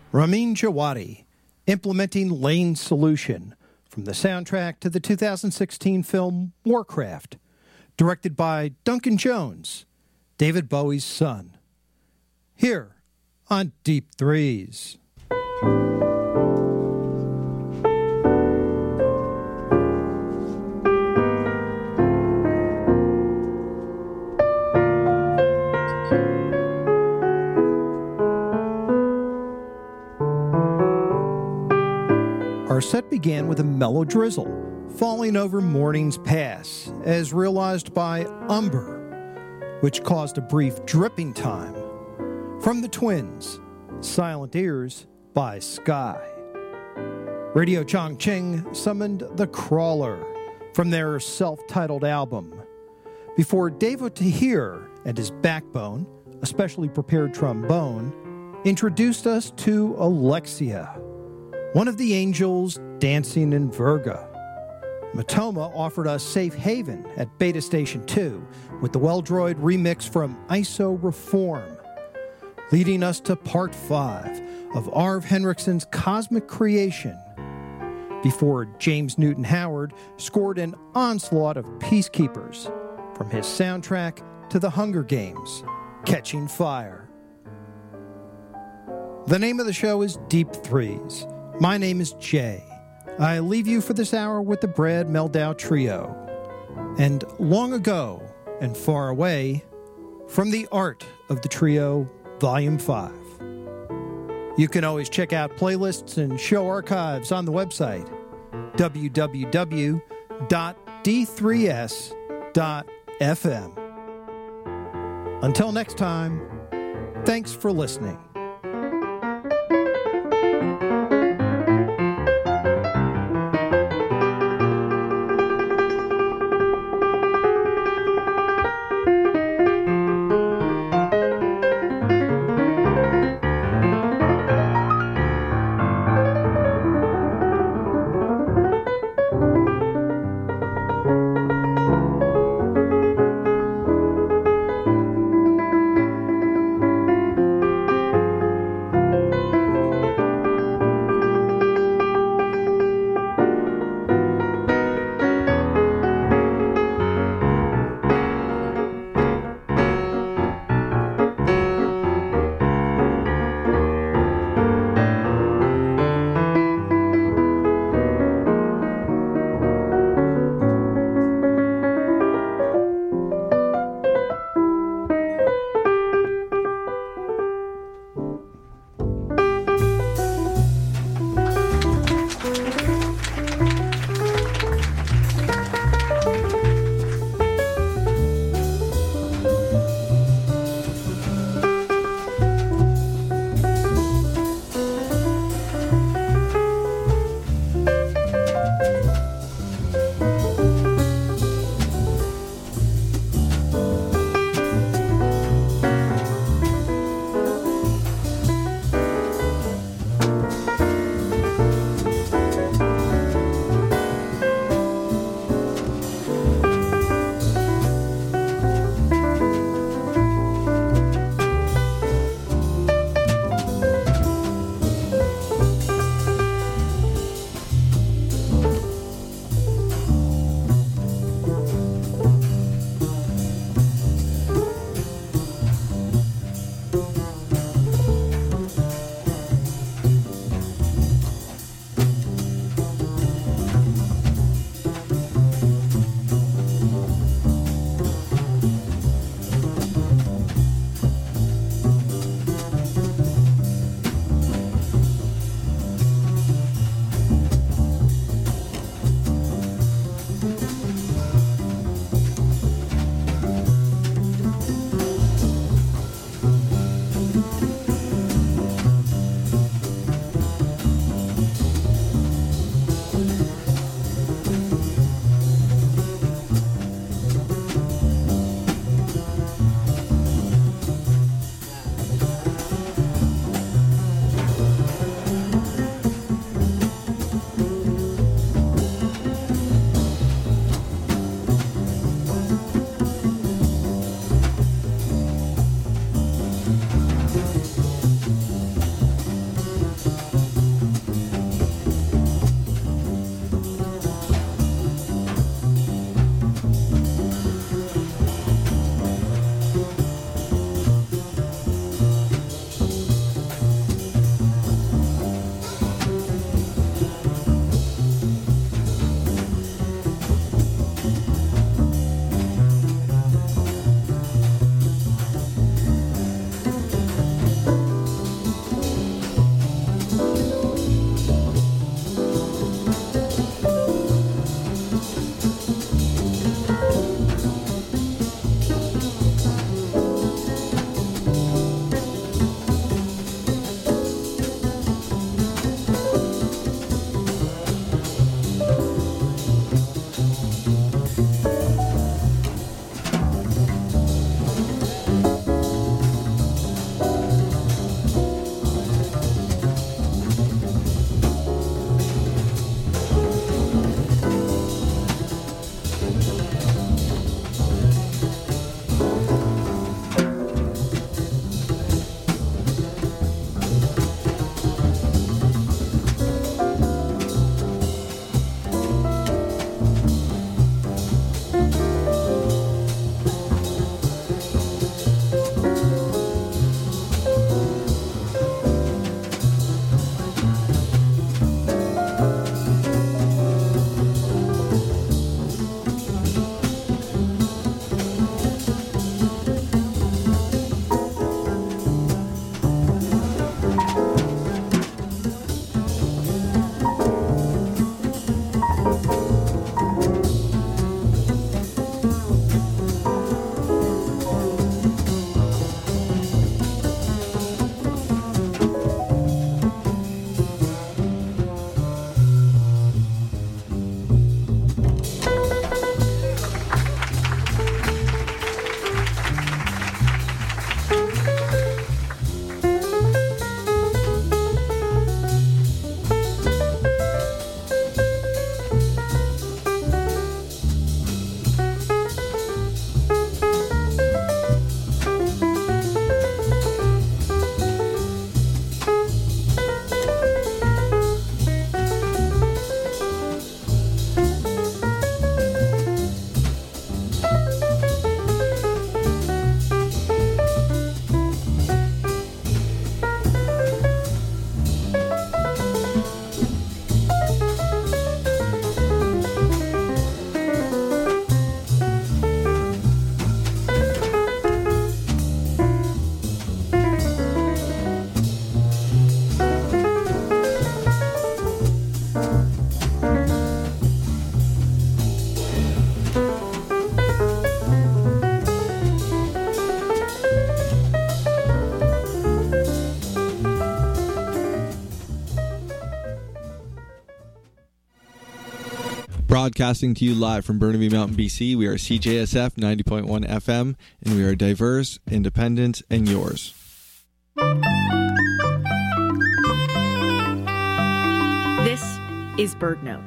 Ramin Djawadi, Implementing Lane Solution, from the soundtrack to the 2016 film Warcraft, directed by Duncan Jones, David Bowie's son. Here on Deep Threes. Our set began with a mellow drizzle, falling over Morning's Pass, as realized by Umber, which caused a brief dripping time. From the Twins, Silent Ears by Sky. Radio Chongqing summoned The Crawler from their self-titled album, before Devo Tahir and his Backbone, a specially prepared trombone, introduced us to Alexia, one of the angels dancing in Virga. Matoma offered us Safe Haven at Beta Station 2 with the Well-Droid remix from ISO Reform, leading us to Part 5 of Arv Henriksen's Cosmic Creation, before James Newton Howard scored an onslaught of Peacekeepers from his soundtrack to The Hunger Games, Catching Fire. The name of the show is Deep Threes. My name is Jay. I leave you for this hour with the Brad Meldau Trio. And long ago and far away, from the Art of the Trio, Volume 5. You can always check out playlists and show archives on the website, www.d3s.fm. Until next time, thanks for listening. Broadcasting to you live from Burnaby Mountain, BC, we are CJSF 90.1 FM, and we are diverse, independent, and yours. This is BirdNote.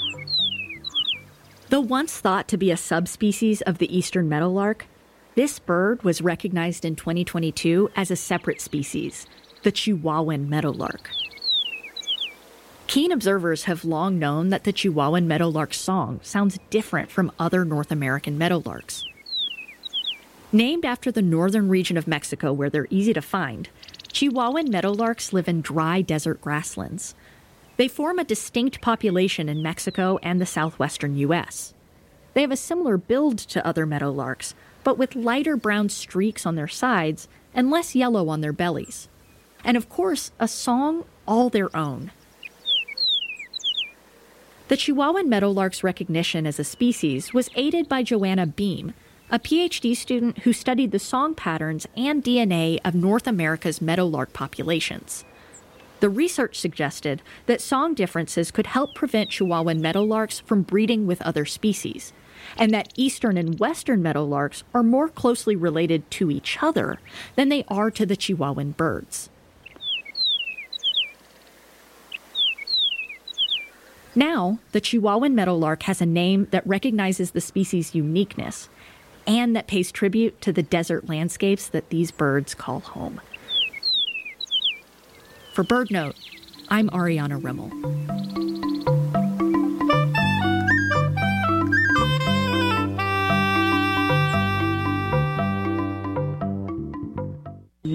Though once thought to be a subspecies of the eastern meadowlark, this bird was recognized in 2022 as a separate species, the Chihuahuan meadowlark. Keen observers have long known that the Chihuahuan meadowlark's song sounds different from other North American meadowlarks. Named after the northern region of Mexico where they're easy to find, Chihuahuan meadowlarks live in dry desert grasslands. They form a distinct population in Mexico and the southwestern U.S. They have a similar build to other meadowlarks, but with lighter brown streaks on their sides and less yellow on their bellies. And of course, a song all their own. The Chihuahuan meadowlark's recognition as a species was aided by Joanna Beam, a PhD student who studied the song patterns and DNA of North America's meadowlark populations. The research suggested that song differences could help prevent Chihuahuan meadowlarks from breeding with other species, and that eastern and western meadowlarks are more closely related to each other than they are to the Chihuahuan birds. Now, the Chihuahuan meadowlark has a name that recognizes the species' uniqueness and that pays tribute to the desert landscapes that these birds call home. For BirdNote, I'm Ariana Rimmel.